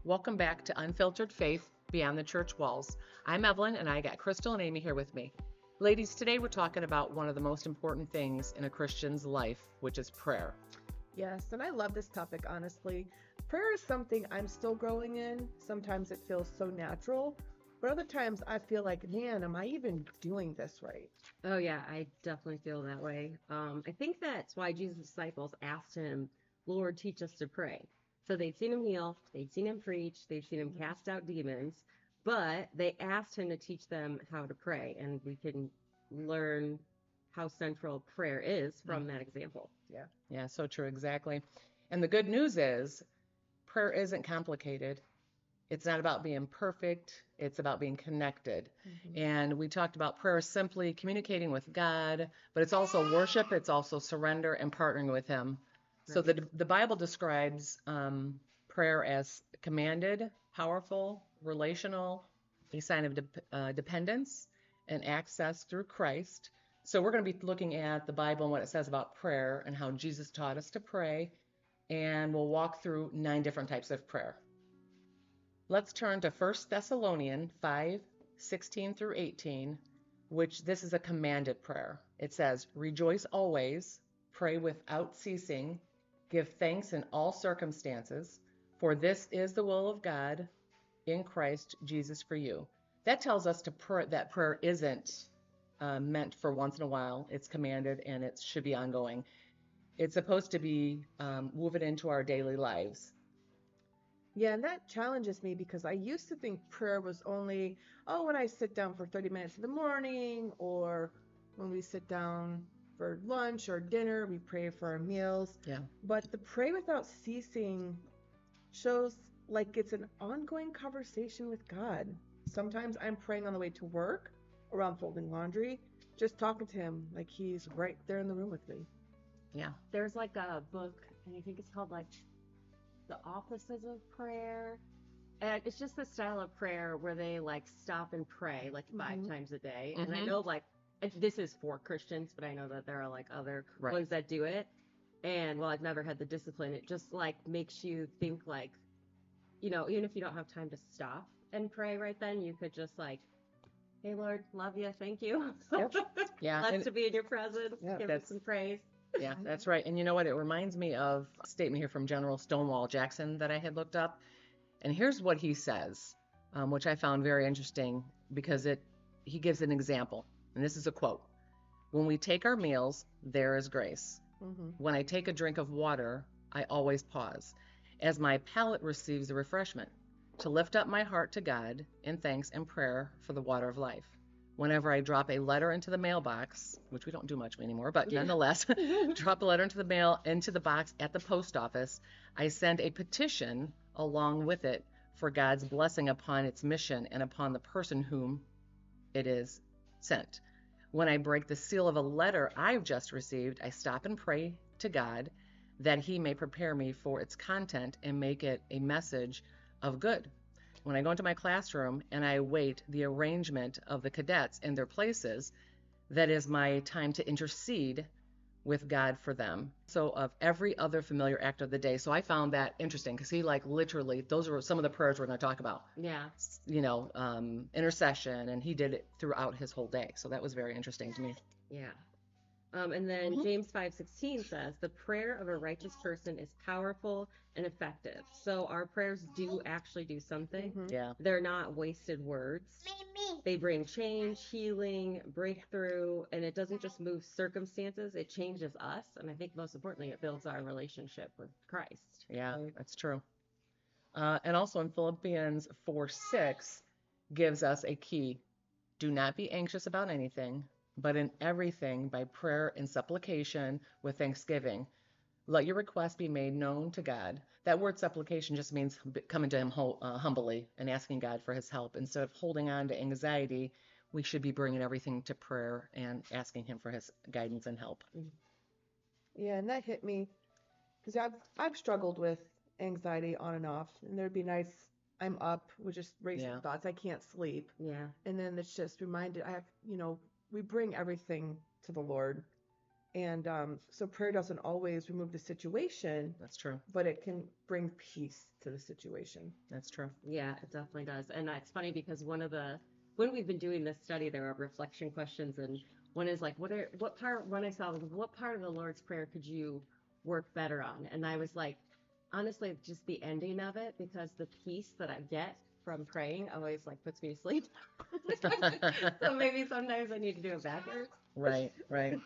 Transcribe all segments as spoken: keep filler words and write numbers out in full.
Welcome back to Unfiltered Faith Beyond the Church Walls. I'm Evelyn, and I got Crystal and Amy here with me. Ladies, today we're talking about one of the most important things in a Christian's life, which is prayer. Yes, and I love this topic, honestly. Prayer is something I'm still growing in. Sometimes it feels so natural, but other times I feel like, man, am I even doing this right? Oh yeah, I definitely feel that way. Um, I think that's why Jesus' disciples asked him, Lord, teach us to pray. So they'd seen him heal, they'd seen him preach, they'd seen him cast out demons, but they asked him to teach them how to pray. And we can learn how central prayer is from that example. Yeah. Yeah, so true, exactly. And the good news is prayer isn't complicated. It's not about being perfect. It's about being connected. Mm-hmm. And we talked about prayer simply communicating with God, but it's also worship. It's also surrender and partnering with Him. Right. So the the Bible describes um, prayer as commanded, powerful, relational, a sign of de- uh, dependence and access through Christ. So we're going to be looking at the Bible and what it says about prayer and how Jesus taught us to pray. And we'll walk through nine different types of prayer. Let's turn to First Thessalonians five, sixteen through eighteen, which this is a commanded prayer. It says, rejoice always, pray without ceasing, give thanks in all circumstances, for this is the will of God in Christ Jesus for you. That tells us to pray, that prayer isn't uh, meant for once in a while. It's commanded and it should be ongoing. It's supposed to be um, woven into our daily lives. Yeah, and that challenges me because I used to think prayer was only, oh, when I sit down for thirty minutes in the morning, or when we sit down for lunch or dinner, we pray for our meals. Yeah. But the pray without ceasing shows like it's an ongoing conversation with God. Sometimes I'm praying on the way to work, or I'm folding laundry, just talking to Him like He's right there in the room with me. Yeah. There's like a book, and I think it's called like The Offices of Prayer. And it's just the style of prayer where they like stop and pray like five mm-hmm. times a day. Mm-hmm. And I know like this is for Christians, but I know that there are like other right. ones that do it. And well, I've never had the discipline. It just like makes you think like, you know, even if you don't have time to stop and pray right then, you could just like, hey, Lord, love you. Thank you. Yep. Yeah. Blessed to be in your presence. Yeah, give us some praise. Yeah, that's right. And you know what? It reminds me of a statement here from General Stonewall Jackson that I had looked up. And here's what he says, um, which I found very interesting because it he gives an example. And this is a quote. When we take our meals, there is grace. Mm-hmm. When I take a drink of water, I always pause, as my palate receives the refreshment, to lift up my heart to God in thanks and prayer for the water of life. Whenever I drop a letter into the mailbox, which we don't do much anymore, but yeah. nonetheless, drop a letter into the mail, into the box at the post office, I send a petition along with it for God's blessing upon its mission and upon the person whom it is sent. When I break the seal of a letter I've just received, I stop and pray to God that He may prepare me for its content and make it a message of good. When I go into my classroom and I await the arrangement of the cadets in their places, that is my time to intercede with God for them. So of every other familiar act of the day. So I found that interesting because he like literally, those are some of the prayers we're going to talk about. Yeah. You know, um, intercession, and he did it throughout his whole day. So that was very interesting to me. Yeah. Um, and then mm-hmm. James five sixteen says, the prayer of a righteous person is powerful and effective. So our prayers do actually do something. Mm-hmm. Yeah. They're not wasted words. They bring change, healing, breakthrough, and it doesn't just move circumstances, it changes us. And I think most importantly, it builds our relationship with Christ. Yeah, that's true. Uh, and also in Philippians four six gives us a key. Do not be anxious about anything, but in everything by prayer and supplication with thanksgiving. Let your requests be made known to God. That word supplication just means coming to Him uh, humbly and asking God for His help. Instead of holding on to anxiety, we should be bringing everything to prayer and asking Him for His guidance and help. Yeah, and that hit me because I've, I've struggled with anxiety on and off. And there'd be nights I'm up with just racing yeah. thoughts. I can't sleep. Yeah. And then it's just reminded, I have, you know, we bring everything to the Lord. And um, so prayer doesn't always remove the situation, That's true. but it can bring peace to the situation. That's true. Yeah, it definitely does. And it's funny because one of the when we've been doing this study, there are reflection questions, and one is like, what are what part? One I saw was, what part of the Lord's Prayer could you work better on? And I was like, honestly, just the ending of it, because the peace that I get from praying always like puts me to sleep. So maybe sometimes I need to do it backwards. Right, right.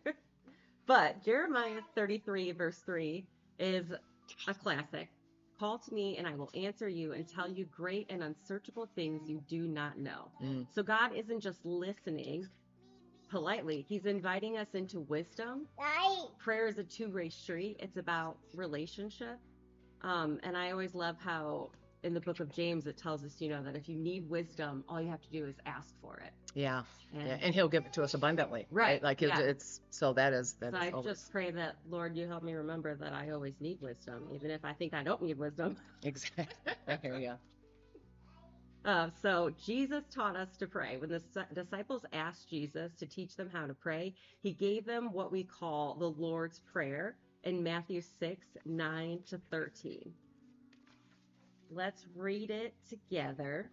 But Jeremiah thirty-three, verse three, is a classic. Call to me, and I will answer you and tell you great and unsearchable things you do not know. Mm. So God isn't just listening politely, He's inviting us into wisdom. Prayer is a two-way street. It's about relationship. Um, and I always love how in the book of James it tells us, you know, that if you need wisdom, all you have to do is ask for it. Yeah. And Yeah. And he'll give it to us abundantly. Right, Like it's, yeah. it's so that is that so is I always- just pray that, Lord, you help me remember that I always need wisdom, even if I think I don't need wisdom. exactly. I hear you. Uh, so Jesus taught us to pray. When the s- disciples asked Jesus to teach them how to pray, he gave them what we call the Lord's Prayer in Matthew six, nine to thirteen. Let's read it together.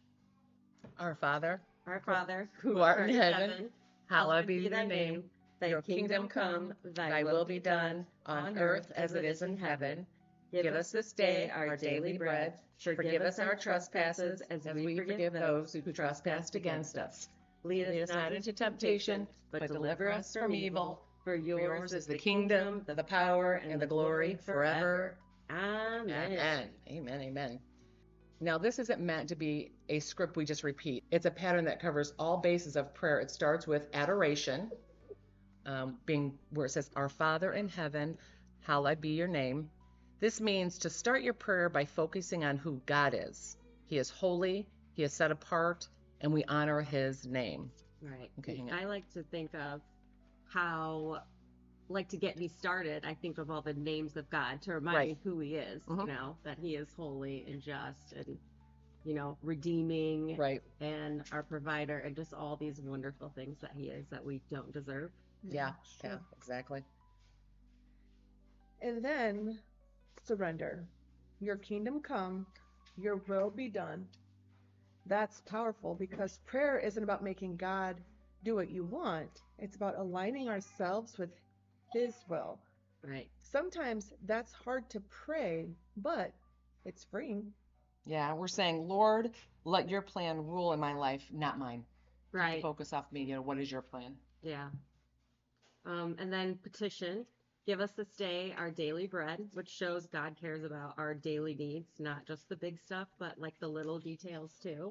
Our Father, Our Father, who art in heaven, hallowed be your name. Thy Your kingdom come, thy will be done, on earth as it is in heaven. Give us this day our daily bread. Forgive us our trespasses, as we forgive those who trespass against us. Lead us not into temptation, but deliver us from evil. For For yours is the kingdom, the power, and the glory forever. Amen. Amen. Amen. Amen. Now, this isn't meant to be a script we just repeat. It's a pattern that covers all bases of prayer. It starts with adoration, um, being where it says, Our Father in heaven, hallowed be your name. This means to start your prayer by focusing on who God is. He is holy, He is set apart, and we honor His name. Right. Okay, hang on. I like to think of how, like, to get me started, I think of all the names of God to remind Right. me who He is, Mhm. you know, that He is holy and just and, you know, redeeming Right. and our provider and just all these wonderful things that He is that we don't deserve. Yeah. Sure. Yeah, exactly. And then surrender. Your kingdom come, your will be done. That's powerful because prayer isn't about making God do what you want. It's about aligning ourselves with His will. Right. Sometimes that's hard to pray, but it's freeing. Yeah, we're saying, Lord, let your plan rule in my life, not mine. Take the Right. focus off me. You know, what is your plan? Yeah. Um, and then petition. Give us this day our daily bread, which shows God cares about our daily needs, not just the big stuff, but like the little details too.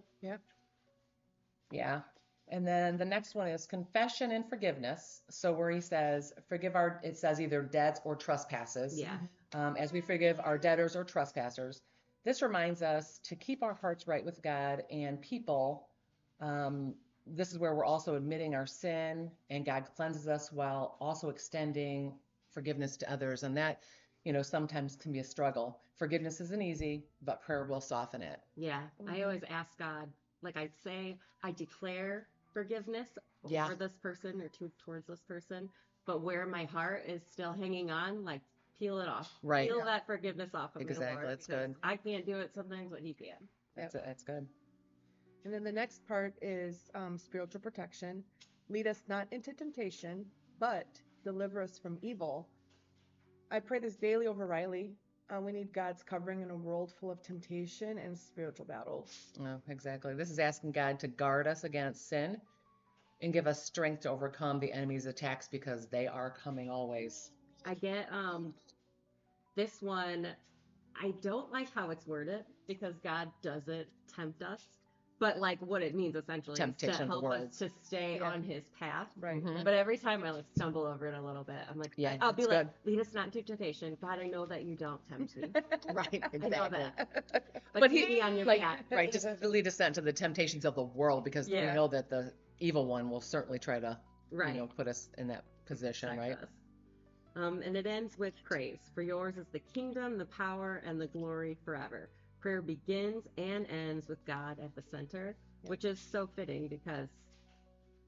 Yeah. And then the next one is confession and forgiveness. So where he says, forgive our, it says either debts or trespasses. Yeah. Um, as we forgive our debtors or trespassers. This reminds us to keep our hearts right with God and people. Um, this is where we're also admitting our sin and God cleanses us while also extending forgiveness to others. And that, you know, sometimes can be a struggle. Forgiveness isn't easy, but prayer will soften it. Yeah. I always ask God, like I say, I declare forgiveness Yeah. for this person or to, towards this person, but where my heart is still hanging on, like peel it off. Right. Peel that forgiveness off of me, Exactly. Lord, That's because good. I can't do it sometimes, but He can. That's, that's good. And then the next part is um, spiritual protection. Lead us not into temptation, but deliver us from evil. I pray this daily over Riley. Uh, we need God's covering in a world full of temptation and spiritual battles. Oh, exactly. This is asking God to guard us against sin and give us strength to overcome the enemy's attacks because they are coming always. I get um this one. I don't like how it's worded because God doesn't tempt us, but like what it means essentially is Temptation to of the help world. us to stay Yeah. on His path. Right. Mhm. But every time I like stumble over it a little bit, I'm like, Yeah, I'll be it's like, lead us not into temptation. God, I know that you don't tempt me. Right, I know exactly. that. But, But keep he- me on your Like, path. right, just to lead us not to the temptations of the world because Yeah. we know that the evil one will certainly try to, Right. you know, put us in that position, Protect right? us. Um, and it ends with praise. For yours is the kingdom, the power, and the glory forever. Prayer begins and ends with God at the center, which is so fitting because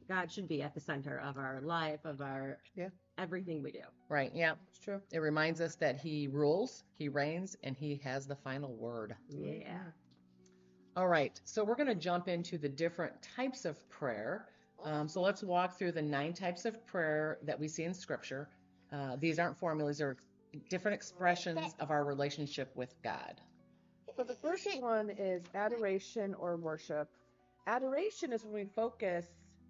God should be at the center of our life, of our Yeah. everything we do. Right. Yeah. It's true. It reminds us that he rules, he reigns, and he has the final word. Yeah. All right. So we're going to jump into the different types of prayer. Um, so let's walk through the nine types of prayer that we see in Scripture. Uh, these aren't formulas, they're different expressions of our relationship with God. So the first one is adoration or worship. Adoration is when we focus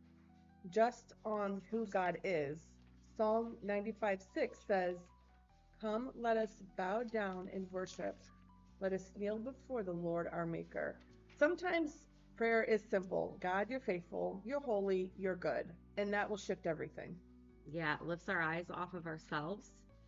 just on who God is. Psalm ninety-five six says, "Come, let us bow down and worship. Let us kneel before the Lord our Maker." Sometimes prayer is simple. God, you're faithful, you're holy, you're good. And that will shift everything. Yeah, it lifts our eyes off of ourselves.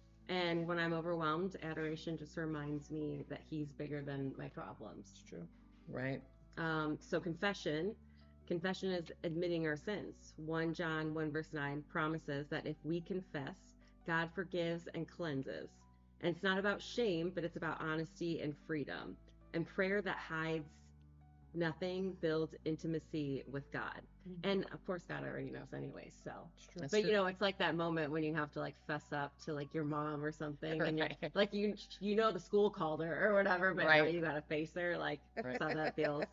And when I'm overwhelmed, adoration just reminds me that he's bigger than my problems. It's true. Right. Um, so confession, confession is admitting our sins. First John one verse nine promises that if we confess, God forgives and cleanses. And it's not about shame, but it's about honesty and freedom. And prayer that hides nothing builds intimacy with God. Mm-hmm. And of course, God already knows anyway. So, It's true. That's but true. you know, it's like that moment when you have to like fess up to like your mom or something, and you're Right. like you you know the school called her or whatever, but now Right. you gotta face her. Like Right. that's how that feels.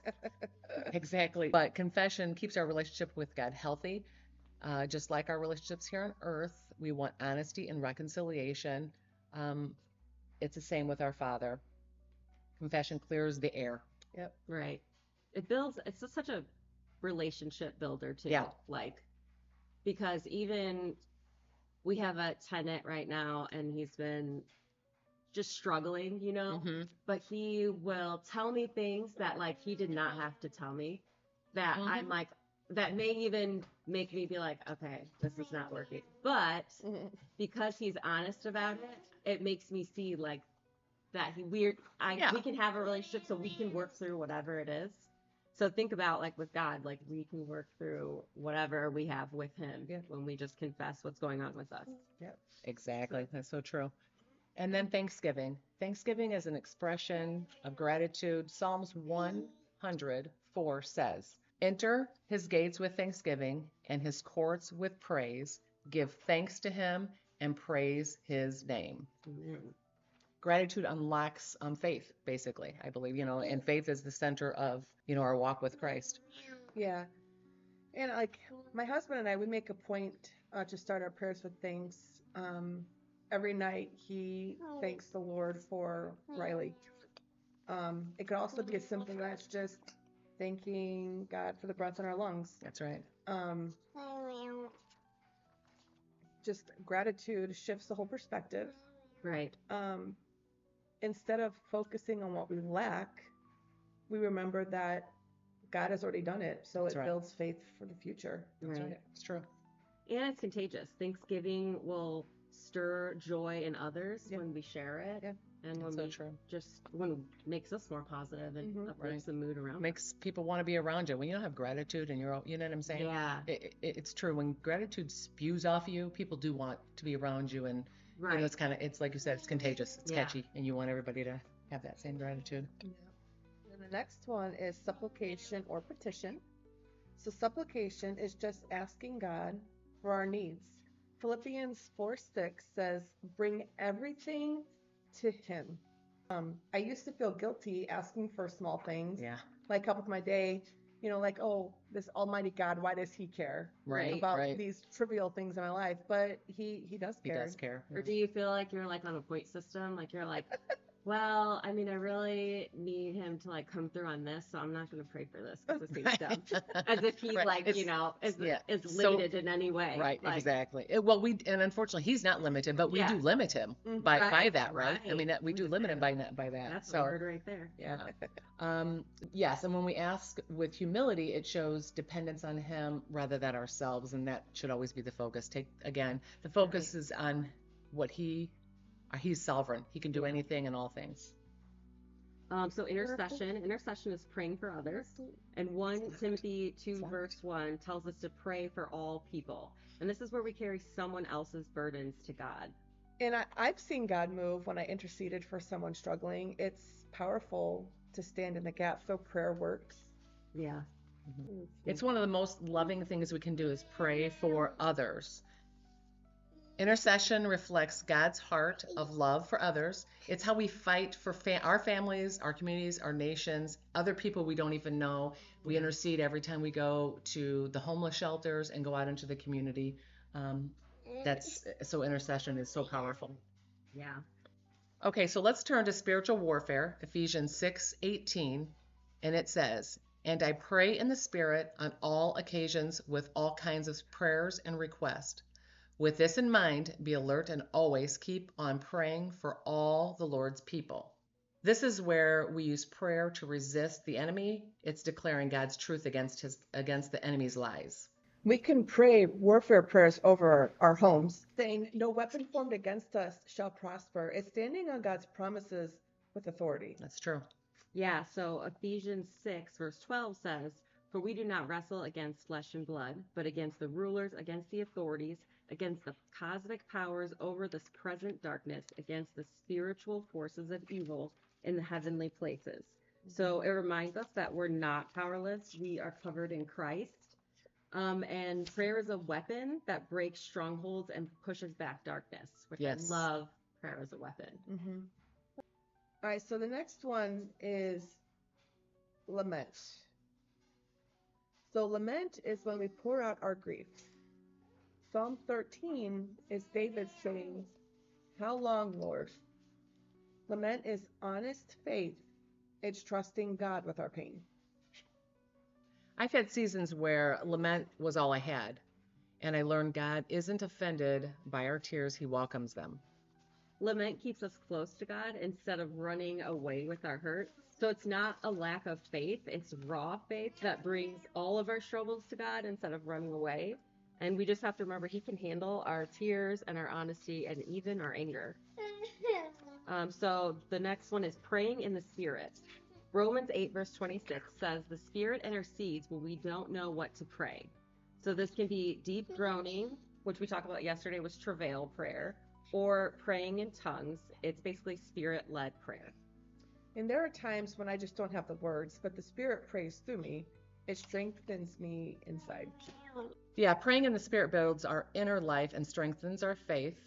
Exactly. But confession keeps our relationship with God healthy. Uh, just like our relationships here on earth, we want honesty and reconciliation. Um, it's the same with our Father. Confession clears the air. Yep. Right. It builds. It's just such a relationship builder too. Yeah. Like because even we have a tenant right now, and he's been just struggling, you know. Mm-hmm. But he will tell me things that like he did not have to tell me. That Mhm. I'm like that may even make me be like, okay, this is not working. But Mhm. because he's honest about it, it makes me see like that he weird I Yeah. we can have a relationship so we can work through whatever it is. So think about like with God, like we can work through whatever we have with him Yeah. when we just confess what's going on with us. Exactly. That's so true. And then Thanksgiving. Thanksgiving is an expression of gratitude. Psalms one hundred four says, "Enter his gates with thanksgiving and his courts with praise. Give thanks to him and praise his name." Mhm. Gratitude unlocks um, faith, basically, I believe, you know, and faith is the center of, you know, our walk with Christ. Yeah. And like my husband and I, we make a point uh, to start our prayers with thanks. Um, every night he thanks the Lord for Riley. Um, it could also be as simple as just thanking God for the breath in our lungs. That's right. Um, just gratitude shifts the whole perspective. Right. Um, instead of focusing on what we lack, we remember that God has already done it. So That's it right. builds faith for the future. That's Right. right. It's true. And it's contagious. Thanksgiving will stir joy in others Yeah. when we share it. Yeah. And when That's so we true. just when it makes us more positive and Mhm. uplifts Right. the mood around. Makes people want to be around you. When you don't have gratitude and you're, all- you know what I'm us. saying? Yeah. It, it, it's true. When gratitude spews off you, people do want to be around you. And, you know, Right. it's kind of, it's like you said, it's contagious. It's Yeah. catchy. And you want everybody to have that same gratitude. Yeah. And the next one is supplication or petition. So supplication is just asking God for our needs. Philippians four six says, "Bring everything to him." Um, I used to feel guilty asking for small things, Yeah. like help with my day, you know, like, oh, this almighty God, why does he care Right. about Right. these trivial things in my life? But he he does He care. does care. Or do you feel like you're like on a point system? Like you're like, well, I mean, I really need him to like come through on this, so I'm not going to pray for this because it seems dumb. As if he's Right. like, It's- you know, is, yeah. is So- limited in any way. Right, Like, exactly. It- well, we and unfortunately he's not limited, but we Yeah. do limit him Mhm. by Right, by that, right? I right. mean, that, we We do just limit him do. by that by that. That's so a word right there. yeah. Um, yes, and when we ask with humility, it shows dependence on him rather than ourselves, and that should always be the focus. Take again, the focus is on what he, uh, he's sovereign. He can do Yeah. anything and all things. Um, so intercession, intercession is praying for others. And First Timothy two verse one tells us to pray for all people. And this is where we carry someone else's burdens to God. And I, I've seen God move when I interceded for someone struggling. It's powerful to stand in the gap, so prayer works. Yeah. It's one of the most loving things we can do is pray for others. Intercession reflects God's heart of love for others. It's how we fight for fa- our families, our communities, our nations, other people we don't even know. We intercede every time we go to the homeless shelters and go out into the community. Um, that's so intercession is so powerful. Yeah. Okay, so let's turn to spiritual warfare, Ephesians six eighteen, and it says, "And I pray in the Spirit on all occasions with all kinds of prayers and requests. With this in mind, be alert and always keep on praying for all the Lord's people." This is where we use prayer to resist the enemy. It's declaring God's truth against his against the enemy's lies. We can pray warfare prayers over our homes, saying, "No weapon formed against us shall prosper." It's standing on God's promises with authority. That's true. Yeah, so Ephesians six, verse twelve says, "For we do not wrestle against flesh and blood, but against the rulers, against the authorities, against the cosmic powers over this present darkness, against the spiritual forces of evil in the heavenly places." So it reminds us that we're not powerless. We are covered in Christ. Um, and prayer is a weapon that breaks strongholds and pushes back darkness, which Yes. I love prayer as a weapon. Mm-hmm. All right, so the next one is lament. So lament is when we pour out our grief. Psalm thirteen is David saying, "How long, Lord?" Lament is honest faith. It's trusting God with our pain. I've had seasons where lament was all I had, and I learned God isn't offended by our tears, he welcomes them. Lament keeps us close to God instead of running away with our hurt. So it's not a lack of faith, it's raw faith that brings all of our struggles to God instead of running away. And we just have to remember he can handle our tears and our honesty and even our anger. Um, so the next one is praying in the Spirit. Romans eight, verse twenty-six says, "The Spirit intercedes when we don't know what to pray." So this can be deep groaning, which we talked about yesterday was travail prayer, or praying in tongues. It's basically Spirit-led prayer. And there are times when I just don't have the words, but the Spirit prays through me. It strengthens me inside. Yeah, praying in the Spirit builds our inner life and strengthens our faith.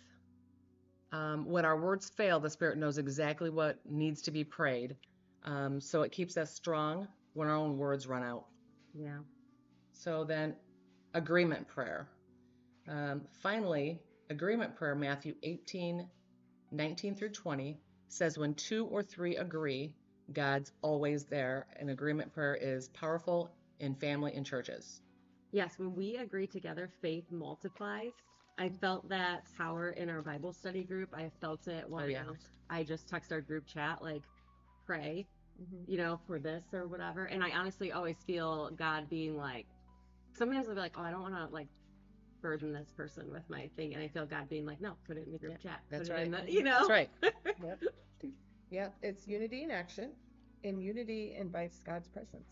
Um, when our words fail, the Spirit knows exactly what needs to be prayed. Um, so it keeps us strong when our own words run out. Yeah. So then, agreement prayer. Um, finally, agreement prayer, Matthew eighteen, nineteen through twenty, says when two or three agree, God's always there. And agreement prayer is powerful in family and churches. Yes, when we agree together, faith multiplies. I felt that power in our Bible study group. I felt it when Oh, yeah. I just text our group chat, like, pray, Mm-hmm. you know, for this or whatever. And I honestly always feel God being like, sometimes I'll be like, oh, I don't want to, like, burden this person with my thing. And I feel God being like, no, put it in the group chat. That's put it right. in the, you know? That's right. Yep. Yep. It's unity in action, and unity invites God's presence.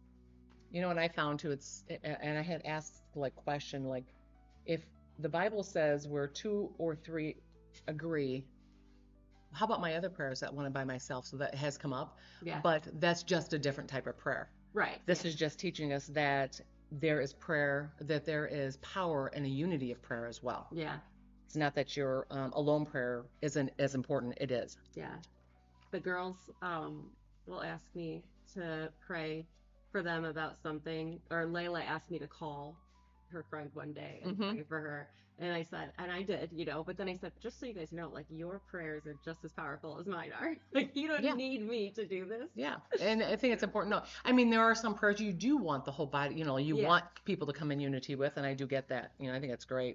You know what I found too, it's, and I had asked like question, like if the Bible says where two or three agree, how about my other prayers that one by myself? So that has come up, Yeah. but that's just a different type of prayer. Right. This is just teaching us that there is prayer, that there is power and a unity of prayer as well. Yeah. It's not that your um, alone prayer isn't as important. It is. Yeah. The girls um, will ask me to pray for them about something, or Layla asked me to call her friend one day and Mhm. pray for her. And I said, and I did, you know, but then I said, just so you guys know, like, your prayers are just as powerful as mine are. Like, you don't Yeah. need me to do this. Yeah, and I think it's important. No, I mean, there are some prayers you do want the whole body, you know, you Yeah. want people to come in unity with, and I do get that. You know, I think it's great.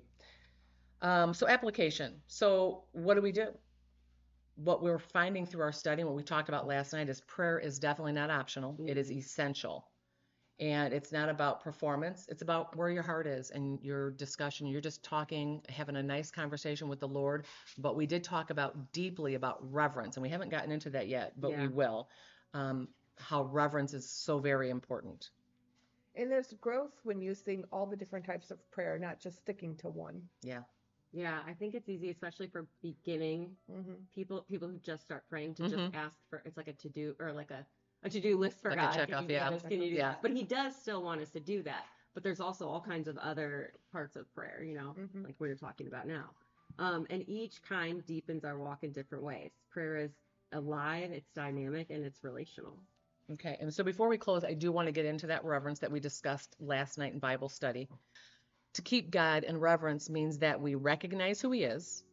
Um, so application. So what do we do? What we're finding through our study and what we talked about last night is prayer is definitely not optional. It is essential. And it's not about performance. It's about where your heart is and your discussion. You're just talking, having a nice conversation with the Lord. But we did talk about deeply about reverence, and we haven't gotten into that yet, but Yeah. we will. Um, how reverence is so very important. And there's growth when using all the different types of prayer, not just sticking to one. Yeah. Yeah, I think it's easy, especially for beginning Mm-hmm. people, people who just start praying, to Mhm. just ask for, it's like a to-do or like a, a to-do list for Like a God. check Can off, you do yeah. this? Can you do Yeah. that? But he does still want us to do that. But there's also all kinds of other parts of prayer, you know, Mhm. like we're talking about now. Um, and each kind deepens our walk in different ways. Prayer is alive, it's dynamic, and it's relational. Okay. And so before we close, I do want to get into that reverence that we discussed last night in Bible study. To keep God in reverence means that we recognize who he is,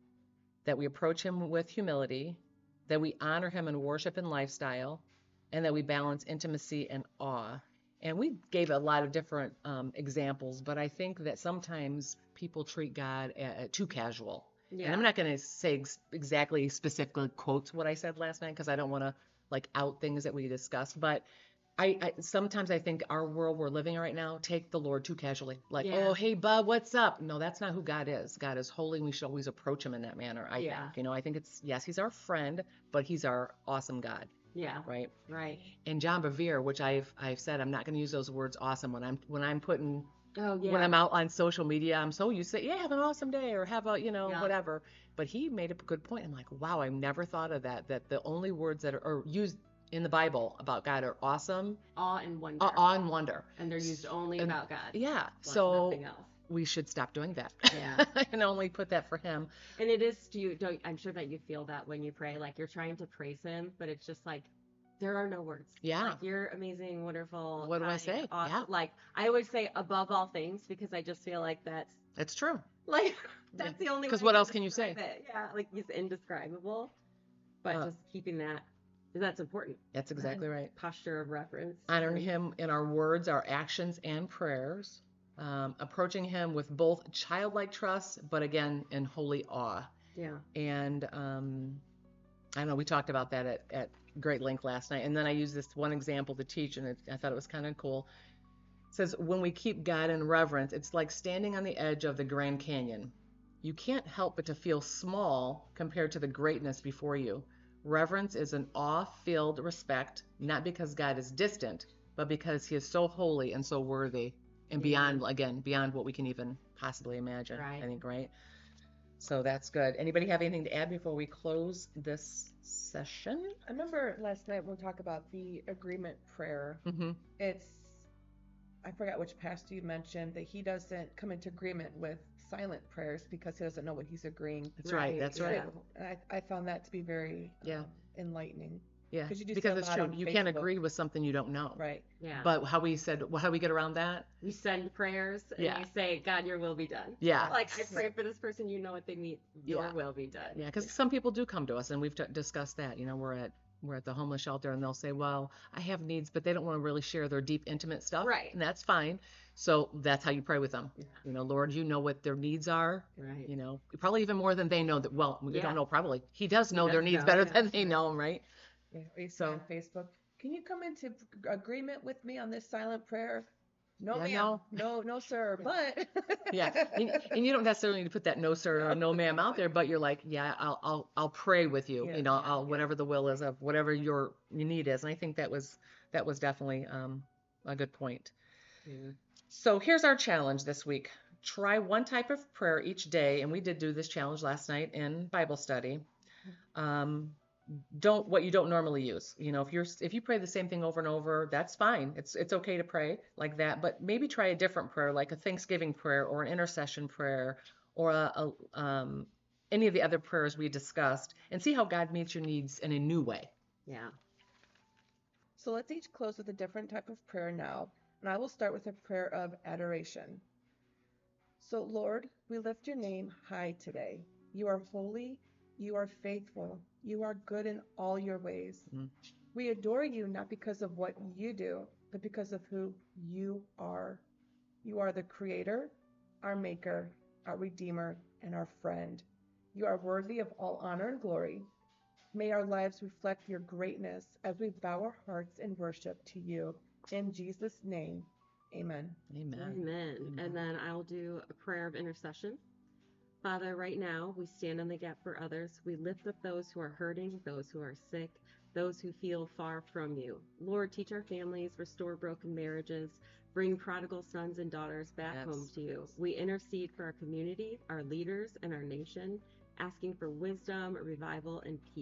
that we approach him with humility, that we honor him in worship and lifestyle, and that we balance intimacy and awe. And we gave a lot of different um, examples, but I think that sometimes people treat God uh, too casual. Yeah. And I'm not going to say ex- exactly specifically quotes what I said last night because I don't want to like out things that we discussed, but I, I sometimes I think our world we're living in right now take the Lord too casually. Like, Yeah. oh, hey, bub, what's up? No, that's not who God is. God is holy, and we should always approach him in that manner. I Yeah. think, you know, I think it's yes, he's our friend, but he's our awesome God, Yeah. right? Right. And John Bevere, which I've I've said I'm not going to use those words awesome when I'm when I'm putting Oh, yeah. when I'm out on social media. I'm so used to say, yeah, have an awesome day or have a you know Yeah. whatever. But he made a good point. I'm like, wow, I never thought of that. That the only words that are, are used in the Bible about God are awesome, Awe and wonder. awe, awe and wonder. And they're used only And- about God. Yeah. Like So nothing else. we should stop doing that. Yeah. and only put that for him. And it is to you, don't, I'm sure that you feel that when you pray, like you're trying to praise him, but it's just like, there are no words. Yeah. Like, you're amazing, wonderful. What do I kind, say? Awesome. Yeah. Like, I always say above all things because I just feel like that's, It's true. like, that's the only way. 'Cause what to else can you say? describe it. Yeah. Like, it's indescribable. But Uh, just keeping that, that's important. That's exactly right. Posture of reverence. Honoring him in our words, our actions, and prayers. Um, approaching him with both childlike trust, but again, in holy awe. Yeah. And um, I don't know, we talked about that at, at great length last night. And then I used this one example to teach, and it, I thought it was kind of cool. It says, when we keep God in reverence, it's like standing on the edge of the Grand Canyon. You can't help but to feel small compared to the greatness before you. Reverence is an awe-filled respect, not because God is distant, but because he is so holy and so worthy and beyond, again, beyond what we can even possibly imagine. Right. I think, right? So that's good. Anybody have anything to add before we close this session? I remember last night when we talked about the agreement prayer. Mm-hmm. It's, I forgot which pastor you mentioned, that he doesn't come into agreement with silent prayers because he doesn't know what he's agreeing. That's right. Right, That's yeah. right. And I, I found that to be very Yeah. um, enlightening. Yeah. 'Cause you do see Because a it's lot true. on You can't Facebook. agree with something you don't know. Right. Yeah. But how we said, well, how do we get around that? We send prayers and Yeah. we say, God, your will be done. Yeah. Like, I pray for this person, you know what they need. Your Yeah. will be done. Yeah, because some people do come to us, and we've t- discussed that. You know, we're at we're at the homeless shelter, and they'll say, "Well, I have needs," but they don't want to really share their deep, intimate stuff. Right. And that's fine. So that's how you pray with them. Yeah. You know, Lord, you know what their needs are. Right. You know, probably even more than they know. That well, we Yeah. don't know. Probably he does know He their does needs know, better yeah. than they know them, right? Yeah. Or you see So- on Facebook, can you come into agreement with me on this silent prayer? No, Yeah, ma'am. no. No, no, sir. But Yeah, and, and you don't necessarily need to put that no sir or no ma'am out there, but you're like, yeah, I'll I'll I'll pray with you. Yeah, you know, yeah, I'll yeah. whatever the will is of whatever your your need is. And I think that was that was definitely um a good point. Yeah. So here's our challenge this week. Try one type of prayer each day, and we did do this challenge last night in Bible study. Um, don't what you don't normally use. You know, if you're if you pray the same thing over and over, that's fine. It's it's okay to pray like that, but maybe try a different prayer, like a Thanksgiving prayer or an intercession prayer or a, a um any of the other prayers we discussed, and see how God meets your needs in a new way. Yeah. so let's each close with a different type of prayer now. And I will start with a prayer of adoration. So, Lord, we lift your name high today. You are holy. You are faithful. You are good in all your ways. Mhm. We adore you not because of what you do, but because of who you are. You are the creator, our maker, our redeemer, and our friend. You are worthy of all honor and glory. May our lives reflect your greatness as we bow our hearts in worship to you. In Jesus' name, amen. Amen. Amen. Amen. And then I'll do a prayer of intercession. Father, right now we stand in the gap for others. We lift up those who are hurting, those who are sick, those who feel far from you. Lord, teach our families, restore broken marriages, bring prodigal sons and daughters back Yes. home to you. We intercede for our community, our leaders, and our nation, asking for wisdom, revival, and peace.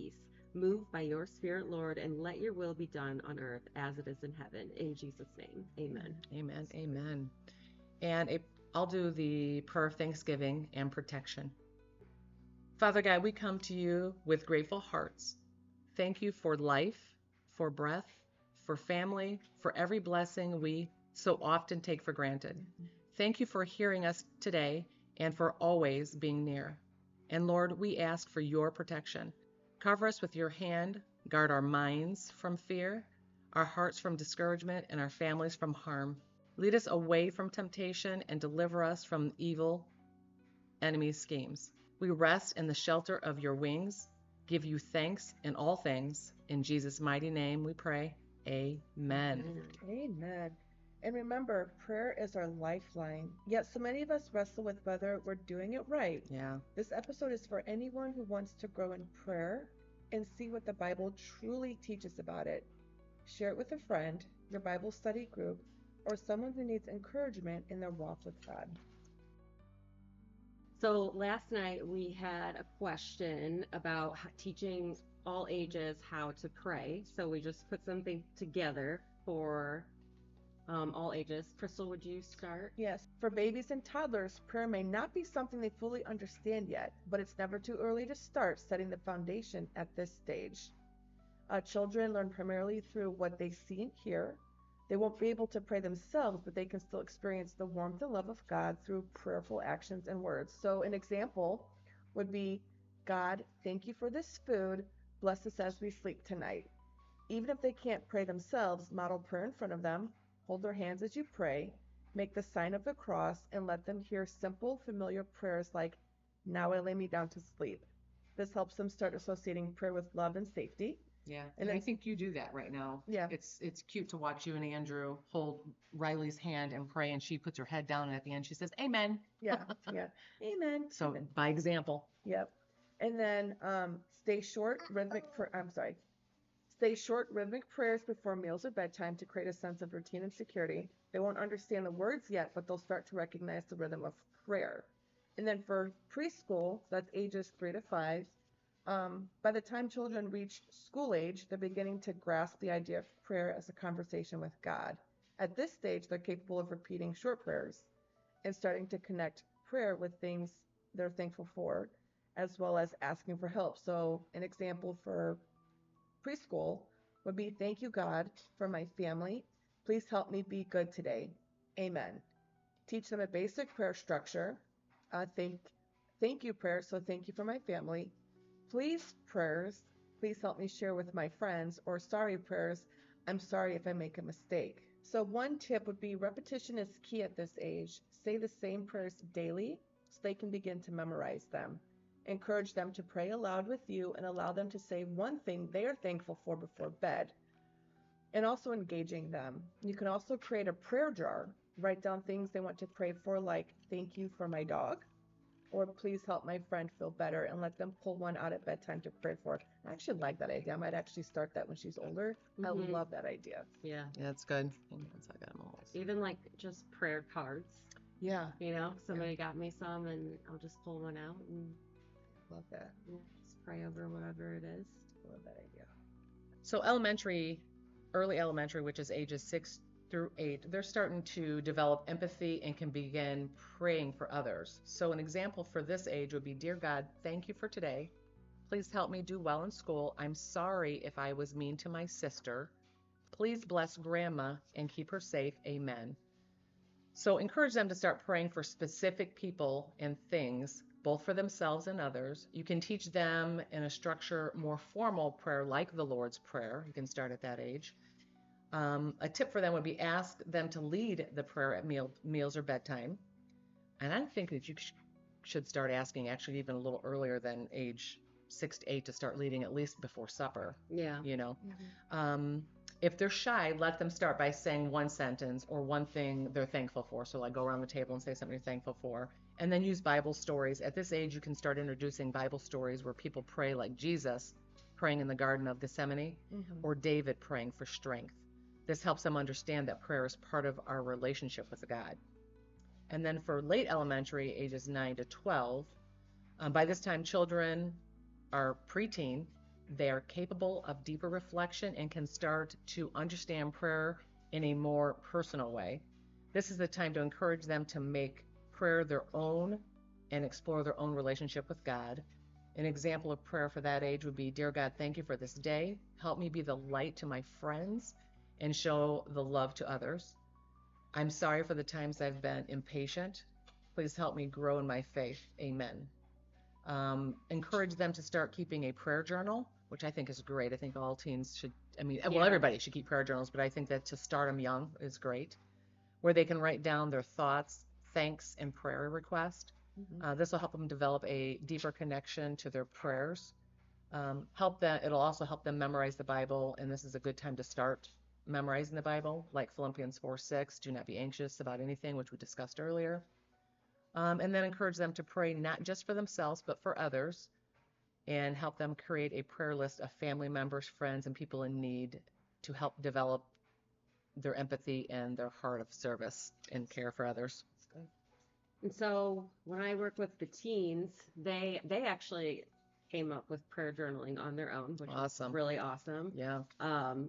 Move by your Spirit, Lord, and let your will be done on earth as it is in heaven. In Jesus' name, amen. Amen. Amen. And a, I'll do the prayer of thanksgiving and protection. Father God, we come to you with grateful hearts. Thank you for life, for breath, for family, for every blessing we so often take for granted. Thank you for hearing us today and for always being near. And Lord, we ask for your protection. Cover us with your hand, guard our minds from fear, our hearts from discouragement, and our families from harm. Lead us away from temptation and deliver us from evil enemy's schemes. We rest in the shelter of your wings, give you thanks in all things. In Jesus' mighty name we pray. Amen. Amen. And remember, prayer is our lifeline. Yet so many of us wrestle with whether we're doing it right. Yeah. This episode is for anyone who wants to grow in prayer and see what the Bible truly teaches about it. Share it with a friend, your Bible study group, or someone who needs encouragement in their walk with God. So last night we had a question about h- teaching all ages how to pray. So we just put something together for um, all ages. Crystal, would you start? Yes, for babies and toddlers, prayer may not be something they fully understand yet, but it's never too early to start setting the foundation at this stage. Uh, children learn primarily through what they see and hear. They won't be able to pray themselves, but they can still experience the warmth and love of God through prayerful actions and words. So an example would be, God, thank you for this food. Bless us as we sleep tonight. Even if they can't pray themselves, model prayer in front of them. Hold their hands as you pray. Make the sign of the cross and let them hear simple, familiar prayers like, now I lay me down to sleep. This helps them start associating prayer with love and safety. Yeah, And and I it's- think you do that right now. Yeah. It's it's cute to watch you and Andrew hold Riley's hand and pray, and she puts her head down, and at the end she says, "Amen." Yeah, yeah. Amen. So Amen. by example. Yep. And then um, stay short, rhythmic. Pr- I'm sorry. Stay short, rhythmic prayers before meals or bedtime to create a sense of routine and security. They won't understand the words yet, but they'll start to recognize the rhythm of prayer. And then for preschool, that's ages three to five. Um, by the time children reach school age, they're beginning to grasp the idea of prayer as a conversation with God. At this stage, they're capable of repeating short prayers and starting to connect prayer with things they're thankful for, as well as asking for help. So, an example for preschool would be, thank you, God, for my family. Please help me be good today. Amen. Teach them a basic prayer structure. Uh, thank, thank you prayer. So, thank you for my family. Please prayers. Please help me share with my friends. Or sorry prayers. I'm sorry if I make a mistake. So one tip would be repetition is key at this age. Say the same prayers daily so they can begin to memorize them. Encourage them to pray aloud with you and allow them to say one thing they are thankful for before bed. And also engaging them. You can also create a prayer jar. Write down things they want to pray for, like thank you for my dog, or please help my friend feel better, and let them pull one out at bedtime to pray for. I actually like that idea. I might actually start that when she's older. Mhm. I love that idea. Yeah. Yeah, that's good. Hang on, so I got 'em almost. Even like just prayer cards. Yeah. You know, somebody got me some and I'll just pull one out and Love that. you know, just pray over whatever it is. Love that idea. So elementary, early elementary, which is ages six through eight, they're starting to develop empathy and can begin praying for others. So an example for this age would be, Dear God, thank you for today. Please help me do well in school. I'm sorry if I was mean to my sister. Please bless Grandma and keep her safe. Amen. So encourage them to start praying for specific people and things, both for themselves and others. You can teach them in a structure more formal prayer like the Lord's Prayer. You can start at that age. Um, a tip for them would be ask them to lead the prayer at meal, meals or bedtime. And I think that you sh- should start asking actually even a little earlier than age six to eight to start leading at least before supper, Yeah. you know. Um, if they're shy, let them start by saying one sentence or one thing they're thankful for. So like go around the table and say something you're thankful for, and then use Bible stories. At this age, you can start introducing Bible stories where people pray like Jesus praying in the Garden of Gethsemane, Mhm. or David praying for strength. This helps them understand that prayer is part of our relationship with God. And then for late elementary, ages nine to twelve, um, by this time children are preteen, they are capable of deeper reflection and can start to understand prayer in a more personal way. This is the time to encourage them to make prayer their own and explore their own relationship with God. An example of prayer for that age would be, Dear God, thank you for this day. Help me be the light to my friends and show the love to others. I'm sorry for the times I've been impatient. Please help me grow in my faith. Amen. Um, encourage them to start keeping a prayer journal, which I think is great. I think all teens should, I mean, well, Yeah. everybody should keep prayer journals, but I think that to start them young is great, where they can write down their thoughts, thanks, and prayer request. Mhm. Uh, this will help them develop a deeper connection to their prayers. Um, help them. It'll also help them memorize the Bible, and this is a good time to start memorizing the Bible, like Philippians four six. Do not be anxious about anything, which we discussed earlier. Um, and then encourage them to pray not just for themselves, but for others, and help them create a prayer list of family members, friends, and people in need to help develop their empathy and their heart of service and care for others. And so when I work with the teens, they they actually came up with prayer journaling on their own, which Awesome. is really awesome. Yeah. Um,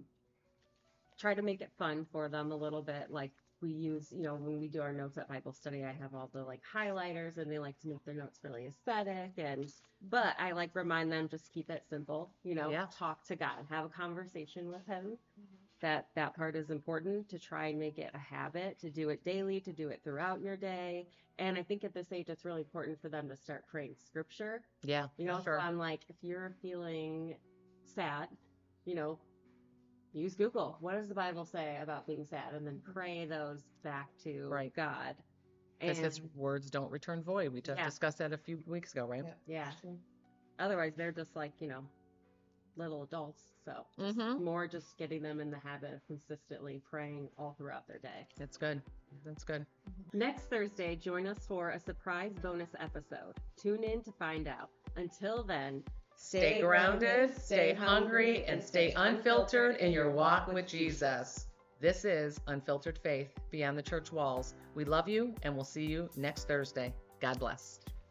try to make it fun for them a little bit. Like we use, you know, when we do our notes at Bible study, I have all the like highlighters, and they like to make their notes really aesthetic. And but I like remind them just keep it simple. You know, Yeah. talk to God, have a conversation with Him. That that part is important, to try and make it a habit, to do it daily, to do it throughout your day. And I think at this age, it's really important for them to start praying scripture. Yeah. You know, sure. so I'm like, if you're feeling sad, you know, use Google. What does the Bible say about being sad? And then pray those back to Right. God. Because And His words don't return void. We just Yeah. discussed that a few weeks ago, right? yeah, otherwise they're just like, you know, little adults. So just Mm-hmm. more just getting them in the habit of consistently praying all throughout their day. That's good. That's good. Next Thursday, join us for a surprise bonus episode. Tune in to find out. Until then, Stay grounded, stay hungry, and stay unfiltered in your walk with Jesus. This is Unfiltered Faith Beyond the Church Walls. We love you, and we'll see you next Thursday. God bless.